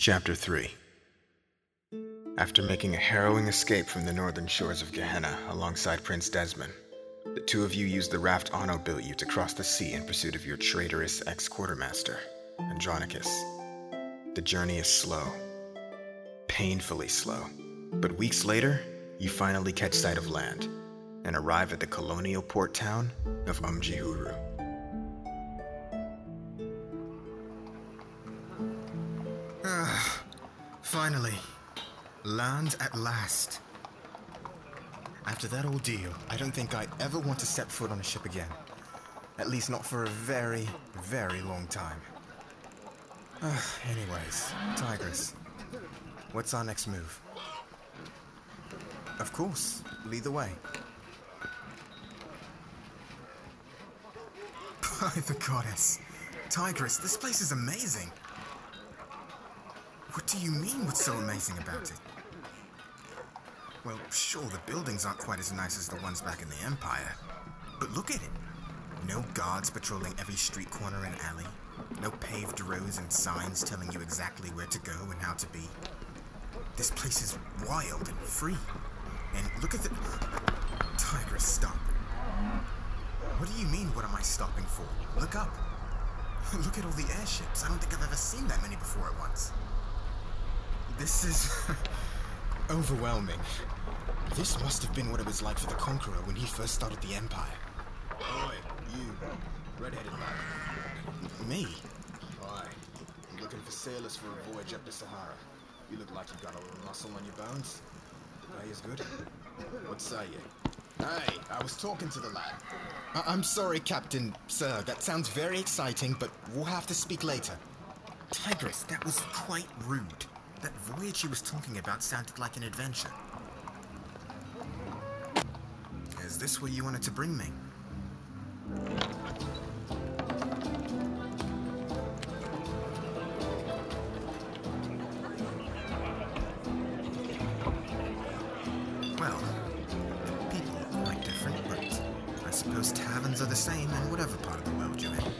Chapter 3. After making a harrowing escape from the northern shores of Gehenna alongside Prince Desmond, the two of you used the raft Anno built you to cross the sea in pursuit of your traitorous ex-quartermaster, Andronicus. The journey is slow. Painfully slow. But weeks later, you finally catch sight of land and arrive at the colonial port town of Umjihuru. Finally. Land at last. After that ordeal, I don't think I ever want to step foot on a ship again. At least not for a very, very long time. Anyways, Tigris. What's our next move? Of course, lead the way. By the goddess. Tigris, this place is amazing. What do you mean, what's so amazing about it? Well, sure, the buildings aren't quite as nice as the ones back in the Empire. But look at it. No guards patrolling every street corner and alley. No paved roads and signs telling you exactly where to go and how to be. This place is wild and free. And look at the... Tigris, stop. What do you mean, what am I stopping for? Look up. Look at all the airships. I don't think I've ever seen that many before at once. This is... overwhelming. This must have been what it was like for the Conqueror when he first started the Empire. Oi, you, red-headed lad. Me? Aye, I'm looking for sailors for a voyage up the Sahara. You look like you've got a little muscle on your bones. The pay is good. What say you? Hey, I was talking to the lad. I'm sorry, Captain. Sir, that sounds very exciting, but we'll have to speak later. Tigris, that was quite rude. That voyage he was talking about sounded like an adventure. Is this where you wanted to bring me? Well, people are quite different, but I suppose taverns are the same in whatever part of the world you're in.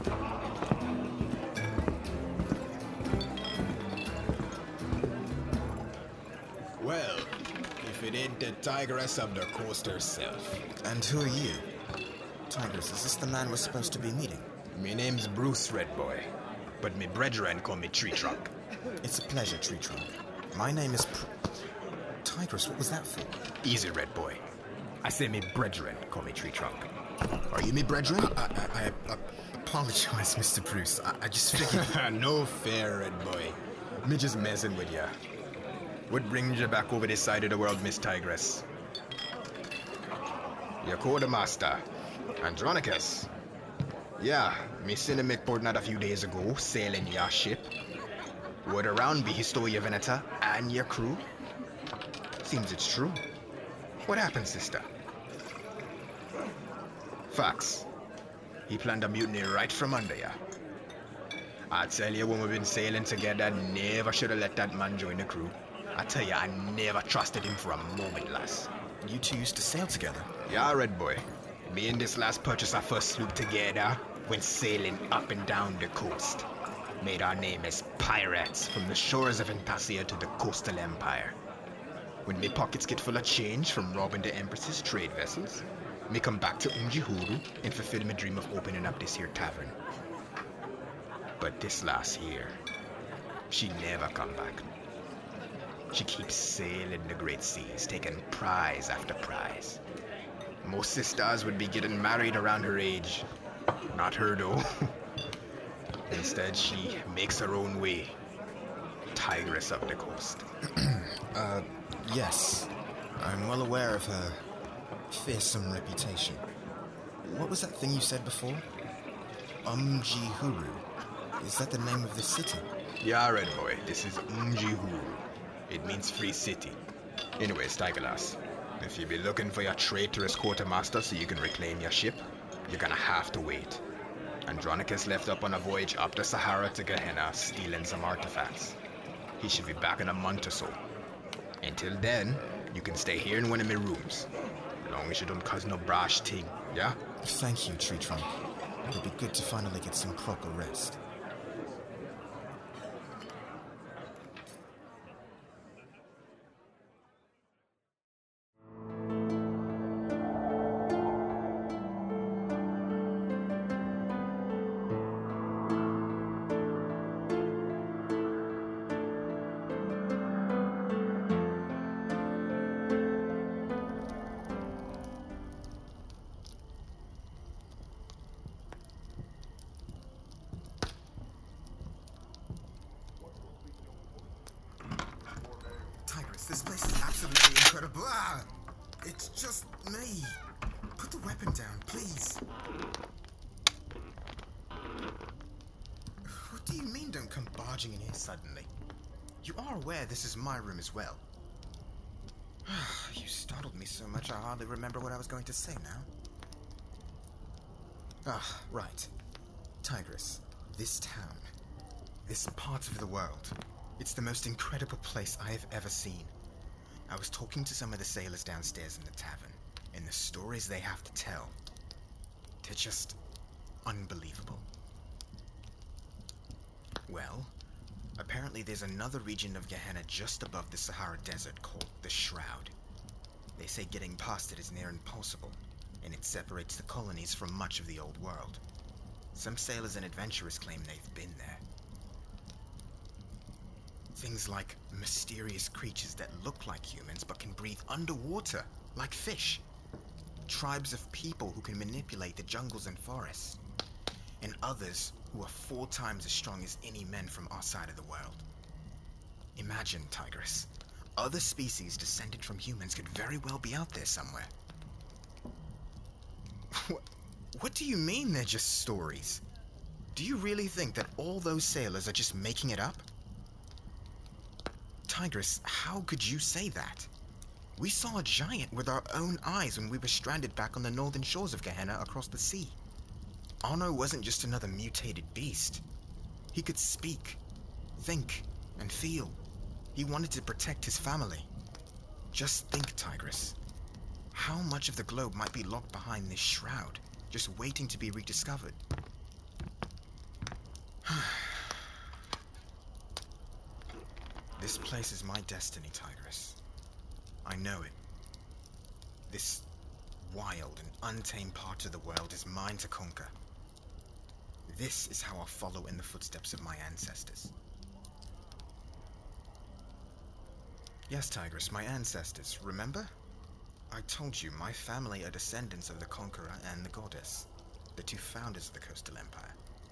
Well, if it ain't the tigress of the coast herself. And who are you? Tigris, is this the man we're supposed to be meeting? Me name's Bruce Redboy, but me brethren call me Tree Trunk. It's a pleasure, Tree Trunk. My name is Tigris, what was that for? Easy, Redboy. I say me brethren call me Tree Trunk. Are you me brethren? I apologize, Mr. Bruce. I just figured... No fair, Redboy. Me just messing with ya. What brings you back over this side of the world, Miss Tigress? Your quartermaster, Andronicus. Yeah, me seen him at port not a few days ago, sailing your ship. Word around be Historia Veneta and your crew. Seems it's true. What happened, sister? Facts. He planned a mutiny right from under ya. I tell you, when we've been sailing together, never should have let that man join the crew. I tell you, I never trusted him for a moment, lass. You two used to sail together? Yeah, Red Boy. Me and this last purchased our first sloop together, went sailing up and down the coast. Made our name as pirates from the shores of Entasia to the coastal empire. When me pockets get full of change from robbing the Empress's trade vessels, me come back to Umjihuru and fulfill my dream of opening up this here tavern. But this last year, she never come back. She keeps sailing the great seas, taking prize after prize. Most sisters would be getting married around her age. Not her, though. Instead, she makes her own way. Tigress of the coast. Yes. I'm well aware of her fearsome reputation. What was that thing you said before? Umjihuru. Is that the name of the city? Yeah, Red Boy. This is Umjihuru. It means free city. Anyways, Tigerlass, if you be looking for your traitorous quartermaster so you can reclaim your ship, you're gonna have to wait. Andronicus left up on a voyage up the Sahara to Gehenna, stealing some artifacts. He should be back in a month or so. Until then, you can stay here in one of my rooms. Long as you don't cause no brash thing, yeah? Thank you, Tree Trunk. It'll be good to finally get some proper rest. this place is absolutely incredible. Ah! It's just me. Put the weapon down, please. What do you mean don't come barging in here suddenly? You are aware this is my room as well. You startled me so much I hardly remember what I was going to say now. Ah, right. Tigress, this town, this part of the world, it's the most incredible place I have ever seen. I was talking to some of the sailors downstairs in the tavern, and the stories they have to tell, they're just unbelievable. Well, apparently there's another region of Gehenna just above the Sahara Desert called the Shroud. They say getting past it is near impossible, and it separates the colonies from much of the old world. Some sailors and adventurers claim they've been there. Things like mysterious creatures that look like humans but can breathe underwater, like fish. Tribes of people who can manipulate the jungles and forests. And others who are 4 times as strong as any men from our side of the world. Imagine, Tigress. Other species descended from humans could very well be out there somewhere. What do you mean they're just stories? Do you really think that all those sailors are just making it up? Tigress, how could you say that? We saw a giant with our own eyes when we were stranded back on the northern shores of Gehenna across the sea. Anno wasn't just another mutated beast. He could speak, think, and feel. He wanted to protect his family. Just think, Tigress. How much of the globe might be locked behind this shroud, just waiting to be rediscovered? This place is my destiny, Tigress. I know it. This wild and untamed part of the world is mine to conquer. This is how I'll follow in the footsteps of my ancestors. Yes, Tigress, my ancestors, remember? I told you my family are descendants of the Conqueror and the Goddess, the 2 founders of the Coastal Empire.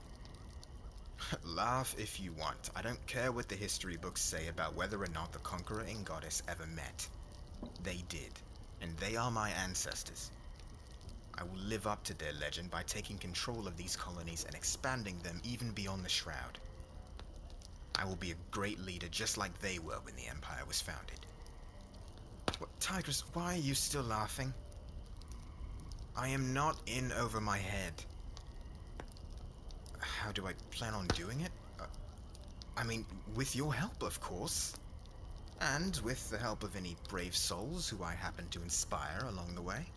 Laugh if you want. I don't care what the history books say about whether or not the Conqueror and Goddess ever met. They did, and they are my ancestors. I will live up to their legend by taking control of these colonies and expanding them even beyond the Shroud. I will be a great leader just like they were when the Empire was founded. What, Tigress, why are you still laughing? I am not in over my head. How do I plan on doing it? I mean, with your help, of course. And with the help of any brave souls who I happen to inspire along the way.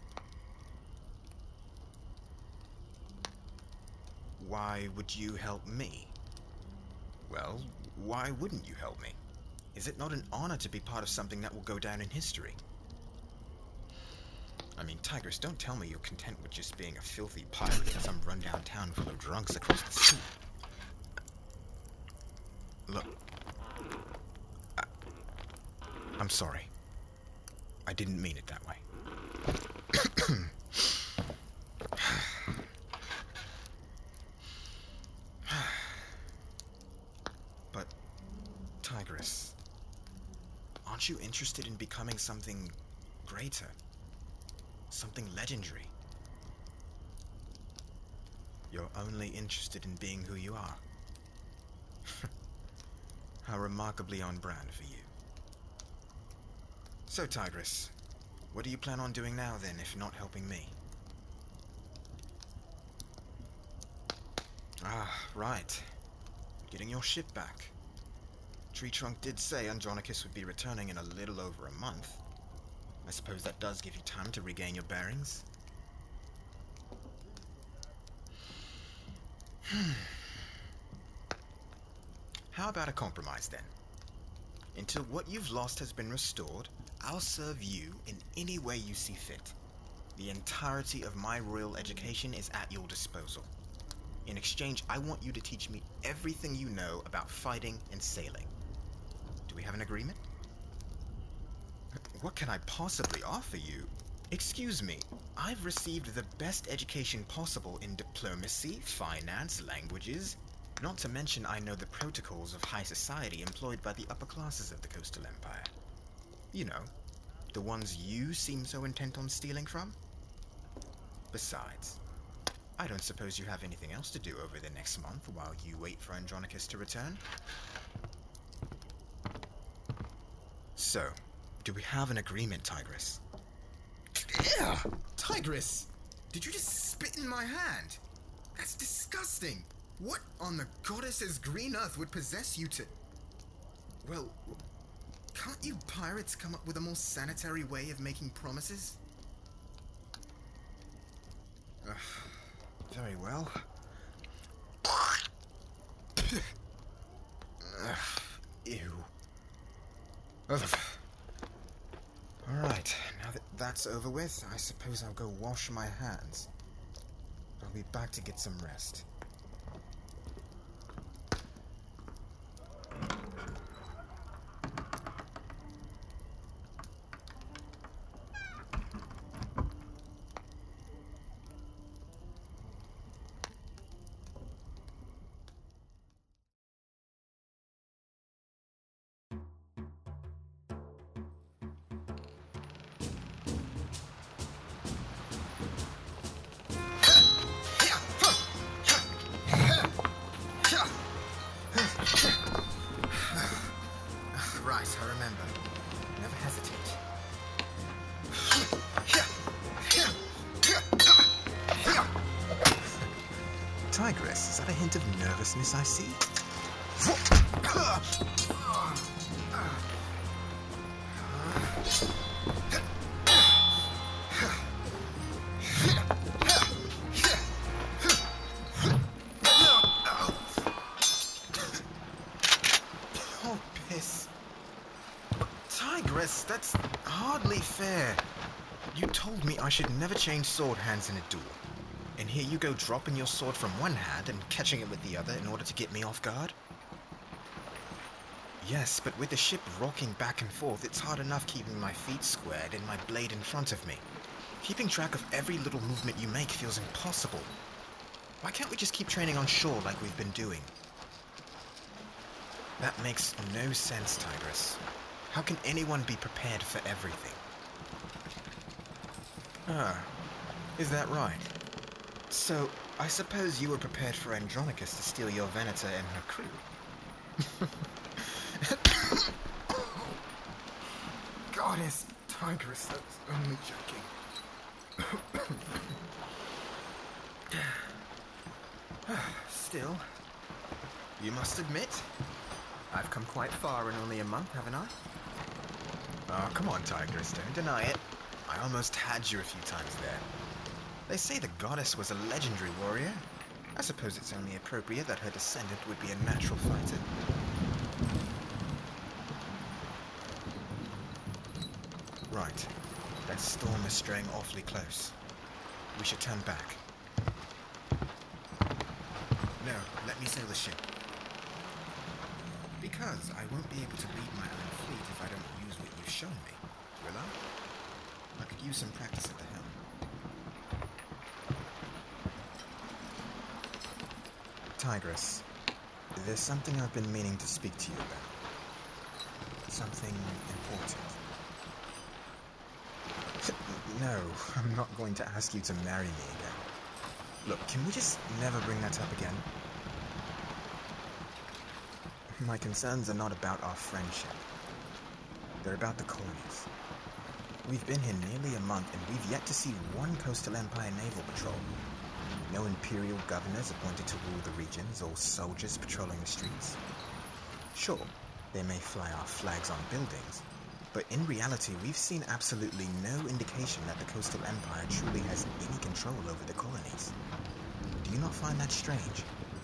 Why would you help me? Well, why wouldn't you help me? Is it not an honor to be part of something that will go down in history? I mean, Tigress, don't tell me you're content with just being a filthy pirate in some rundown town full of drunks across the sea. Look, I'm sorry. I didn't mean it that way. But, Tigress, aren't you interested in becoming something greater? Something legendary? You're only interested in being who you are. How remarkably on brand for you. So, Tigress, what do you plan on doing now then, if not helping me? Ah, right. Getting your ship back. Tree Trunk did say Andronicus would be returning in a little over a month. I suppose that does give you time to regain your bearings. How about a compromise then? Until what you've lost has been restored, I'll serve you in any way you see fit. The entirety of my royal education is at your disposal. In exchange, I want you to teach me everything you know about fighting and sailing. Do we have an agreement? What can I possibly offer you? Excuse me, I've received the best education possible in diplomacy, finance, languages. Not to mention I know the protocols of high society employed by the upper classes of the Coastal Empire. You know, the ones you seem so intent on stealing from. Besides, I don't suppose you have anything else to do over the next month while you wait for Andronicus to return? So, do we have an agreement, Tigris? Ew! Tigris! Did you just spit in my hand? That's disgusting! What on the goddess's green earth would possess you to... Well, can't you pirates come up with a more sanitary way of making promises? Very well. Ew. Alright, now that that's over with, I suppose I'll go wash my hands. I'll be back to get some rest. Right, I remember. Never hesitate. Tigris, is that a hint of nervousness I see? Oh, piss. Tigris, that's hardly fair. You told me I should never change sword hands in a duel. And here you go dropping your sword from one hand and catching it with the other in order to get me off guard? Yes, but with the ship rocking back and forth, it's hard enough keeping my feet squared and my blade in front of me. Keeping track of every little movement you make feels impossible. Why can't we just keep training on shore like we've been doing? That makes no sense, Tigris. How can anyone be prepared for everything? Ah, is that right? So, I suppose you were prepared for Andronicus to steal your Venator and her crew. Goddess, Tigris, that's only joking. Still, you must admit, I've come quite far in only a month, haven't I? Oh, come on, Tigris, don't deny it. I almost had you a few times there. They say the goddess was a legendary warrior. I suppose it's only appropriate that her descendant would be a natural fighter. Right. That storm is straying awfully close. We should turn back. No, let me sail the ship. Because I won't be able to lead my own fleet if I don't use what you've shown me, will I? I could use some practice at the helm. Tigris, there's something I've been meaning to speak to you about. Something important. No, I'm not going to ask you to marry me again. Look, can we just never bring that up again? My concerns are not about our friendship. They're about the colonies. We've been here nearly a month and we've yet to see one Coastal Empire naval patrol. No imperial governors appointed to rule the regions or soldiers patrolling the streets. Sure, they may fly our flags on buildings, but in reality we've seen absolutely no indication that the Coastal Empire truly has any control over the colonies. Do you not find that strange?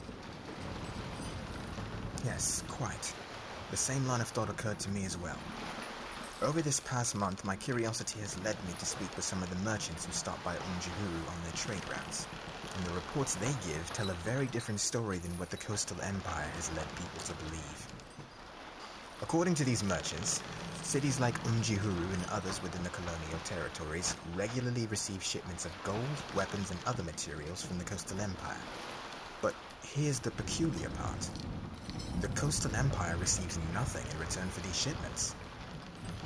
Yes, quite. The same line of thought occurred to me as well. Over this past month, my curiosity has led me to speak with some of the merchants who stop by Umjihuru on their trade routes. And the reports they give tell a very different story than what the Coastal Empire has led people to believe. According to these merchants, cities like Umjihuru and others within the colonial territories regularly receive shipments of gold, weapons, and other materials from the Coastal Empire. But here's the peculiar part. The Coastal Empire receives nothing in return for these shipments.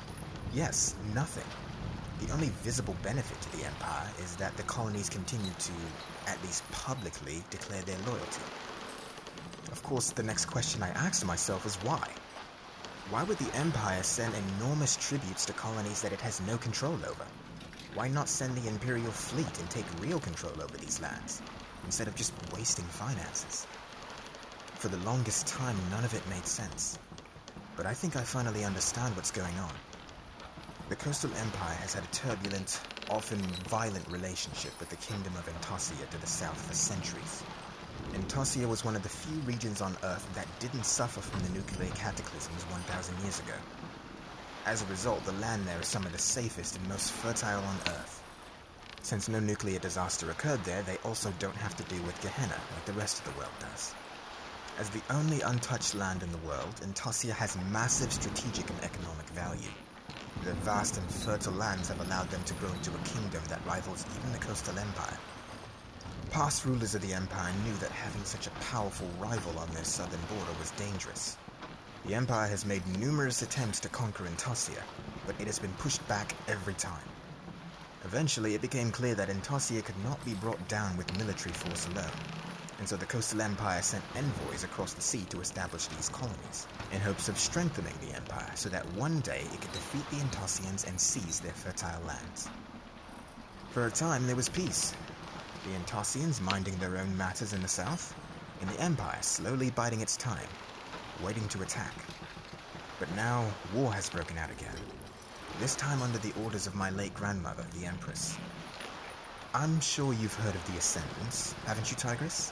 Yes, nothing. The only visible benefit to the Empire is that the colonies continue to, at least publicly, declare their loyalty. Of course, the next question I asked myself is why? Why would the Empire send enormous tributes to colonies that it has no control over? Why not send the Imperial fleet and take real control over these lands, instead of just wasting finances? For the longest time, none of it made sense. But I think I finally understand what's going on. The Coastal Empire has had a turbulent, often violent relationship with the Kingdom of Intasia to the south for centuries. Intasia was one of the few regions on Earth that didn't suffer from the nuclear cataclysms 1,000 years ago. As a result, the land there is some of the safest and most fertile on Earth. Since no nuclear disaster occurred there, they also don't have to deal with Gehenna like the rest of the world does. As the only untouched land in the world, Intasia has massive strategic and economic value. Their vast and fertile lands have allowed them to grow into a kingdom that rivals even the Coastal Empire. Past rulers of the Empire knew that having such a powerful rival on their southern border was dangerous. The Empire has made numerous attempts to conquer Intasia, but it has been pushed back every time. Eventually, it became clear that Intasia could not be brought down with military force alone, and so the Coastal Empire sent envoys across the sea to establish these colonies, in hopes of strengthening the Empire so that one day it could defeat the Intasians and seize their fertile lands. For a time, there was peace. The Intasians minding their own matters in the south, and the Empire slowly biding its time, waiting to attack. But now, war has broken out again. This time under the orders of my late grandmother, the Empress. I'm sure you've heard of the Ascendants, haven't you, Tigress?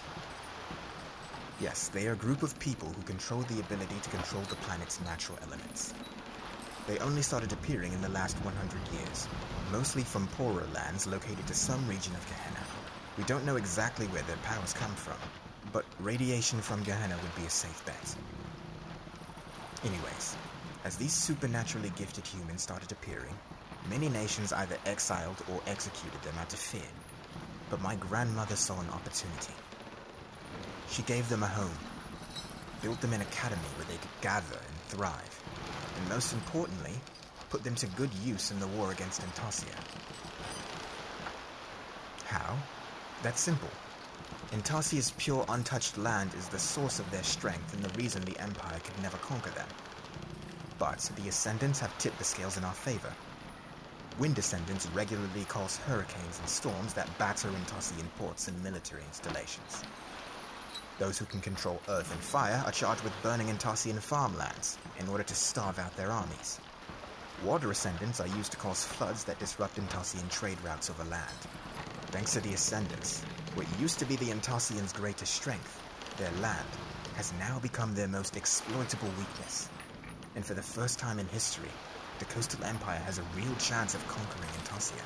Yes, they are a group of people who control the ability to control the planet's natural elements. They only started appearing in the last 100 years, mostly from poorer lands located to some region of Gehenna. We don't know exactly where their powers come from, but radiation from Gehenna would be a safe bet. Anyways, as these supernaturally gifted humans started appearing, many nations either exiled or executed them out of fear. But my grandmother saw an opportunity. She gave them a home, built them an academy where they could gather and thrive, and most importantly, put them to good use in the war against Intasia. How? That's simple. Intasia's pure untouched land is the source of their strength and the reason the Empire could never conquer them. But the Ascendants have tipped the scales in our favor. Wind Descendants regularly cause hurricanes and storms that batter Intasian ports and military installations. Those who can control earth and fire are charged with burning Intasian farmlands in order to starve out their armies. Water Ascendants are used to cause floods that disrupt Intasian trade routes over land. Thanks to the Ascendants, what used to be the Intasians' greatest strength, their land, has now become their most exploitable weakness. And for the first time in history, the Coastal Empire has a real chance of conquering Intasia.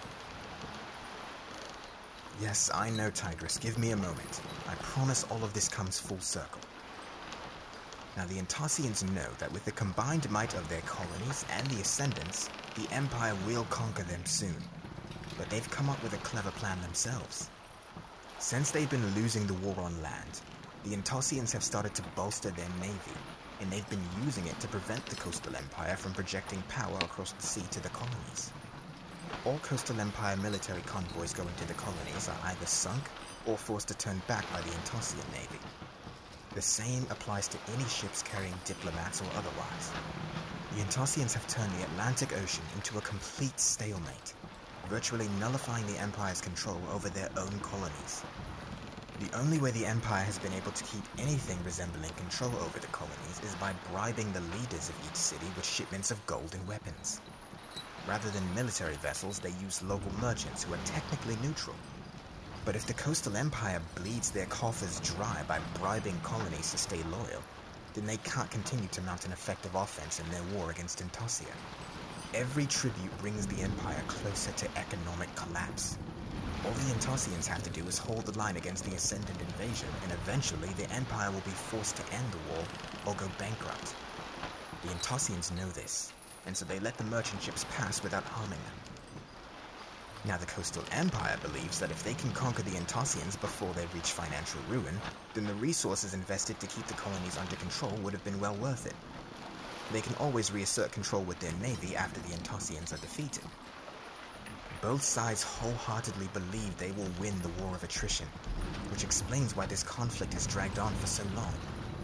Yes, I know, Tigress. Give me a moment. I promise all of this comes full circle. Now, the Intasians know that with the combined might of their colonies and the Ascendants, the Empire will conquer them soon. But they've come up with a clever plan themselves. Since they've been losing the war on land, the Intasians have started to bolster their navy, and they've been using it to prevent the Coastal Empire from projecting power across the sea to the colonies. All Coastal Empire military convoys going to the colonies are either sunk or forced to turn back by the Intasian navy. The same applies to any ships carrying diplomats or otherwise. The Intasians have turned the Atlantic Ocean into a complete stalemate, virtually nullifying the Empire's control over their own colonies. The only way the Empire has been able to keep anything resembling control over the colonies is by bribing the leaders of each city with shipments of gold and weapons. Rather than military vessels, they use local merchants who are technically neutral. But if the Coastal Empire bleeds their coffers dry by bribing colonies to stay loyal, then they can't continue to mount an effective offense in their war against Intasia. Every tribute brings the Empire closer to economic collapse. All the Intasians have to do is hold the line against the Ascendant invasion, and eventually the Empire will be forced to end the war or go bankrupt. The Intasians know this, and so they let the merchant ships pass without harming them. Now the Coastal Empire believes that if they can conquer the Intasians before they reach financial ruin, then the resources invested to keep the colonies under control would have been well worth it. they can always reassert control with their navy after the Entosians are defeated. Both sides wholeheartedly believe they will win the war of attrition, which explains why this conflict has dragged on for so long.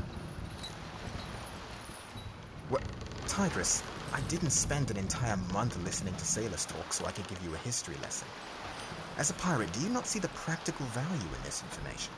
What? Tigress, I didn't spend an entire month listening to sailors talk so I could give you a history lesson. As a pirate, do you not see the practical value in this information?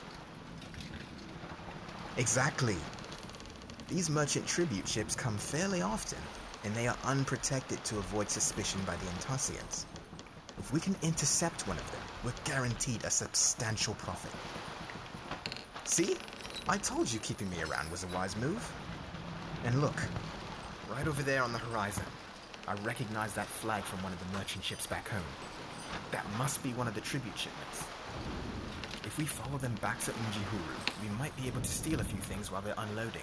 Exactly. These merchant tribute ships come fairly often, and they are unprotected to avoid suspicion by the Entosians. If we can intercept one of them, we're guaranteed a substantial profit. See? I told you keeping me around was a wise move. And look, right over there on the horizon, I recognize that flag from one of the merchant ships back home. That must be one of the tribute shipments. If we follow them back to Unjihuru, we might be able to steal a few things while they're unloading.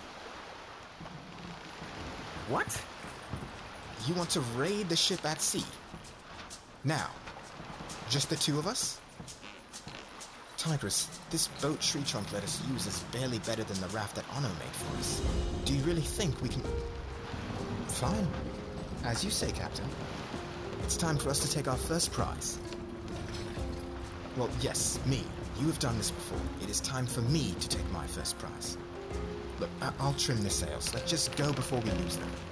What? You want to raid the ship at sea? Now, just the two of us? Tigress, this boat Tree Trunk let us use is barely better than the raft that Ono made for us. Do you really think we can... Fine. As you say, Captain. It's time for us to take our first prize. Well, yes, me. You have done this before. It is time for me to take my first prize. Look, I'll trim the sails. Let's just go before we lose them.